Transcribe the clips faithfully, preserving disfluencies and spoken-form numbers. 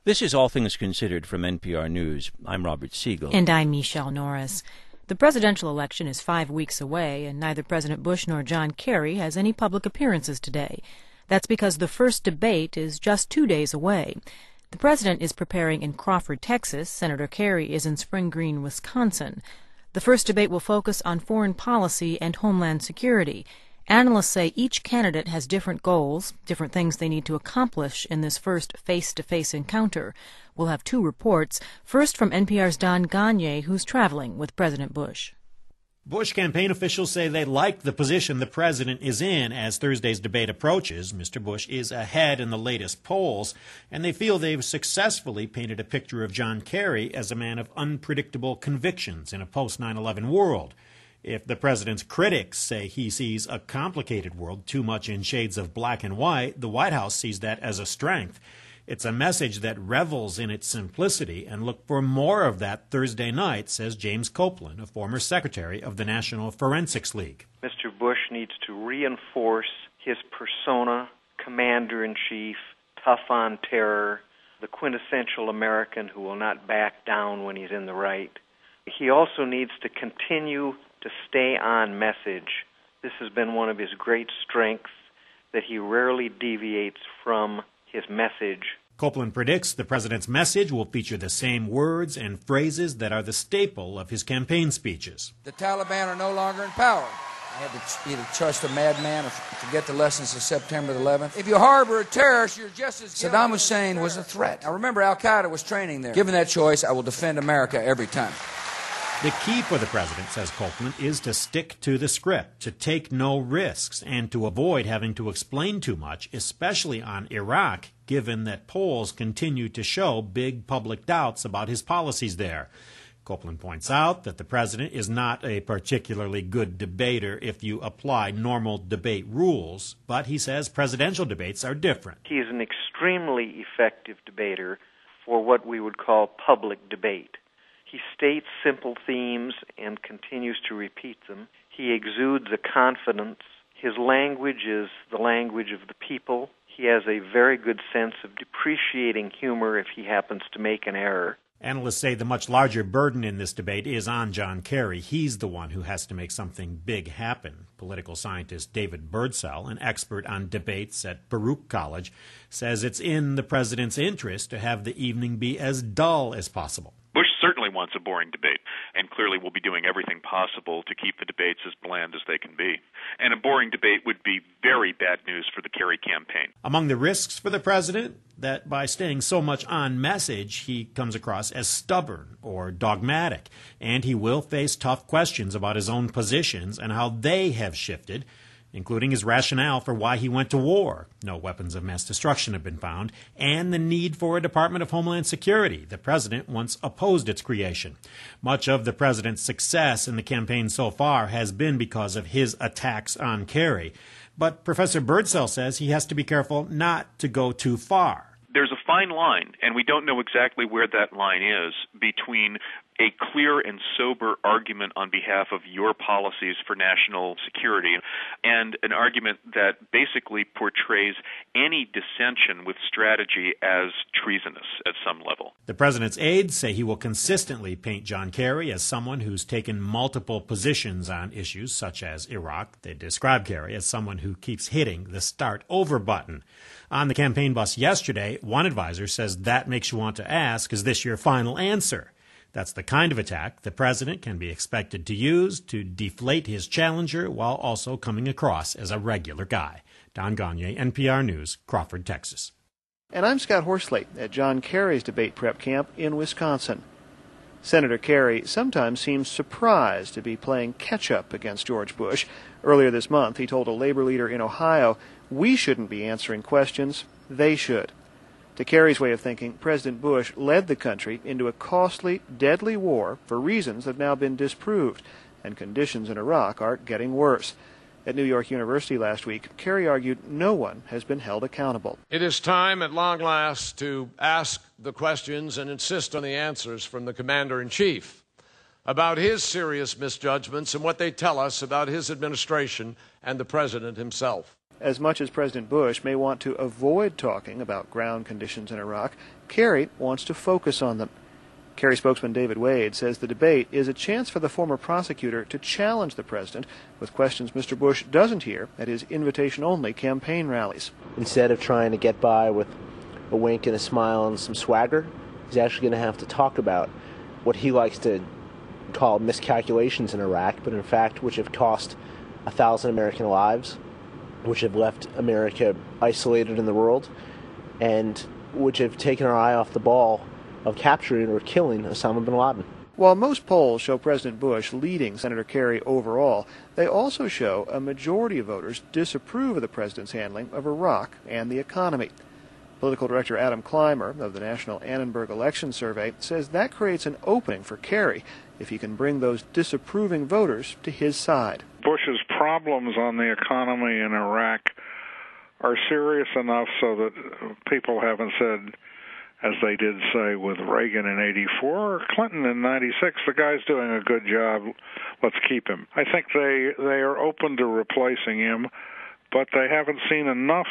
This is All Things Considered from N P R News. I'm Robert Siegel. And I'm Michelle Norris. The presidential election is five weeks away, and neither President Bush nor John Kerry has any public appearances today. That's because the first debate is just two days away. The president is preparing in Crawford, Texas. Senator Kerry is in Spring Green, Wisconsin. The first debate will focus on foreign policy and homeland security. Analysts say each candidate has different goals, different things they need to accomplish in this first face-to-face encounter. We'll have two reports, first from N P R's Don Gagne, who's traveling with President Bush. Bush campaign officials say they like the position the president is in as Thursday's debate approaches. Mister Bush is ahead in the latest polls, and they feel they've successfully painted a picture of John Kerry as a man of unpredictable convictions in a post nine eleven world. If the president's critics say he sees a complicated world too much in shades of black and white, the White House sees that as a strength. It's a message that revels in its simplicity, and look for more of that Thursday night, says James Copeland, a former secretary of the National Forensics League. Mister Bush needs to reinforce his persona, commander-in-chief, tough on terror, the quintessential American who will not back down when he's in the right. He also needs to continue to stay on message. This has been one of his great strengths, that he rarely deviates from his message. Copeland predicts the president's message will feature the same words and phrases that are the staple of his campaign speeches. The Taliban are no longer in power. I had to either trust a madman or forget the lessons of September eleventh. If you harbor a terrorist, you're just as guilty. Saddam Hussein was a threat. Now remember, Al-Qaeda was training there. Given that choice, I will defend America every time. The key for the president, says Copeland, is to stick to the script, to take no risks, and to avoid having to explain too much, especially on Iraq, given that polls continue to show big public doubts about his policies there. Copeland points out that the president is not a particularly good debater if you apply normal debate rules, but he says presidential debates are different. He is an extremely effective debater for what we would call public debate. He states simple themes and continues to repeat them. He exudes a confidence. His language is the language of the people. He has a very good sense of depreciating humor if he happens to make an error. Analysts say the much larger burden in this debate is on John Kerry. He's the one who has to make something big happen. Political scientist David Birdsell, an expert on debates at Baruch College, says it's in the president's interest to have the evening be as dull as possible. Bush certainly wants a boring debate, and clearly will be doing everything possible to keep the debates as bland as they can be. And a boring debate would be very bad news for the Kerry campaign. Among the risks for the president, that by staying so much on message, he comes across as stubborn or dogmatic, and he will face tough questions about his own positions and how they have shifted, including his rationale for why he went to war. No weapons of mass destruction have been found, and the need for a Department of Homeland Security. The president once opposed its creation. Much of the president's success in the campaign so far has been because of his attacks on Kerry. But Professor Birdsell says he has to be careful not to go too far. There's a fine line, and we don't know exactly where that line is, between a clear and sober argument on behalf of your policies for national security and an argument that basically portrays any dissension with strategy as treasonous at some level. The president's aides say he will consistently paint John Kerry as someone who's taken multiple positions on issues such as Iraq. They describe Kerry as someone who keeps hitting the start over button. On the campaign bus yesterday, one advisor says that makes you want to ask, is this your final answer? That's the kind of attack the president can be expected to use to deflate his challenger while also coming across as a regular guy. Don Gagne, N P R News, Crawford, Texas. And I'm Scott Horsley at John Kerry's debate prep camp in Wisconsin. Senator Kerry sometimes seems surprised to be playing catch-up against George Bush. Earlier this month, he told a labor leader in Ohio, "We shouldn't be answering questions, they should." To Kerry's way of thinking, President Bush led the country into a costly, deadly war for reasons that have now been disproved, and conditions in Iraq are getting worse. At New York University last week, Kerry argued no one has been held accountable. It is time at long last to ask the questions and insist on the answers from the Commander-in-Chief about his serious misjudgments and what they tell us about his administration and the President himself. As much as President Bush may want to avoid talking about ground conditions in Iraq, Kerry wants to focus on them. Kerry spokesman David Wade says the debate is a chance for the former prosecutor to challenge the president with questions Mister Bush doesn't hear at his invitation-only campaign rallies. Instead of trying to get by with a wink and a smile and some swagger, he's actually going to have to talk about what he likes to call miscalculations in Iraq, but in fact which have cost a thousand American lives, which have left America isolated in the world, and which have taken our eye off the ball of capturing or killing Osama bin Laden. While most polls show President Bush leading Senator Kerry overall, they also show a majority of voters disapprove of the president's handling of Iraq and the economy. Political director Adam Clymer of the National Annenberg Election Survey says that creates an opening for Kerry if he can bring those disapproving voters to his side. Bush's problems on the economy in Iraq are serious enough so that people haven't said, as they did say with Reagan in eighty-four or Clinton in ninety-six, the guy's doing a good job, let's keep him. I think they, they are open to replacing him, but they haven't seen enough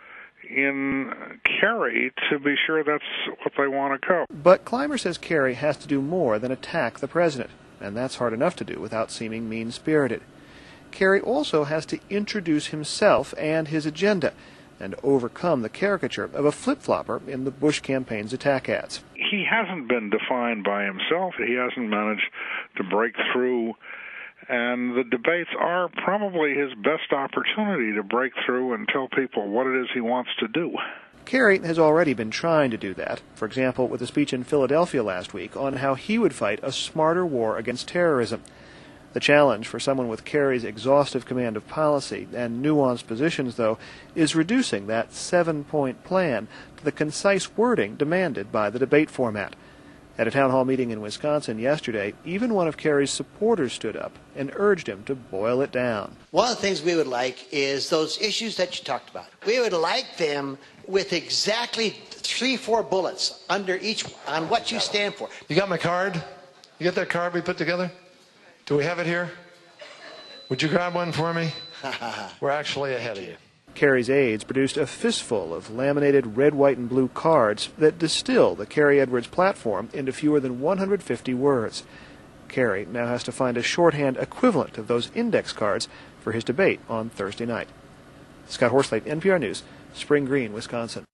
in Kerry to be sure that's what they want to go. But Clymer says Kerry has to do more than attack the president, and that's hard enough to do without seeming mean-spirited. Kerry also has to introduce himself and his agenda, and overcome the caricature of a flip-flopper in the Bush campaign's attack ads. He hasn't been defined by himself. He hasn't managed to break through, and the debates are probably his best opportunity to break through and tell people what it is he wants to do. Kerry has already been trying to do that, for example, with a speech in Philadelphia last week on how he would fight a smarter war against terrorism. The challenge for someone with Kerry's exhaustive command of policy and nuanced positions, though, is reducing that seven-point plan to the concise wording demanded by the debate format. At a town hall meeting in Wisconsin yesterday, even one of Kerry's supporters stood up and urged him to boil it down. One of the things we would like is those issues that you talked about. We would like them with exactly three, four bullets under each on what you stand for. You got my card? You got that card we put together? Do we have it here? Would you grab one for me? We're actually ahead of you. Kerry's aides produced a fistful of laminated red, white, and blue cards that distill the Kerry Edwards platform into fewer than one hundred fifty words. Kerry now has to find a shorthand equivalent of those index cards for his debate on Thursday night. Scott Horsley, N P R News, Spring Green, Wisconsin.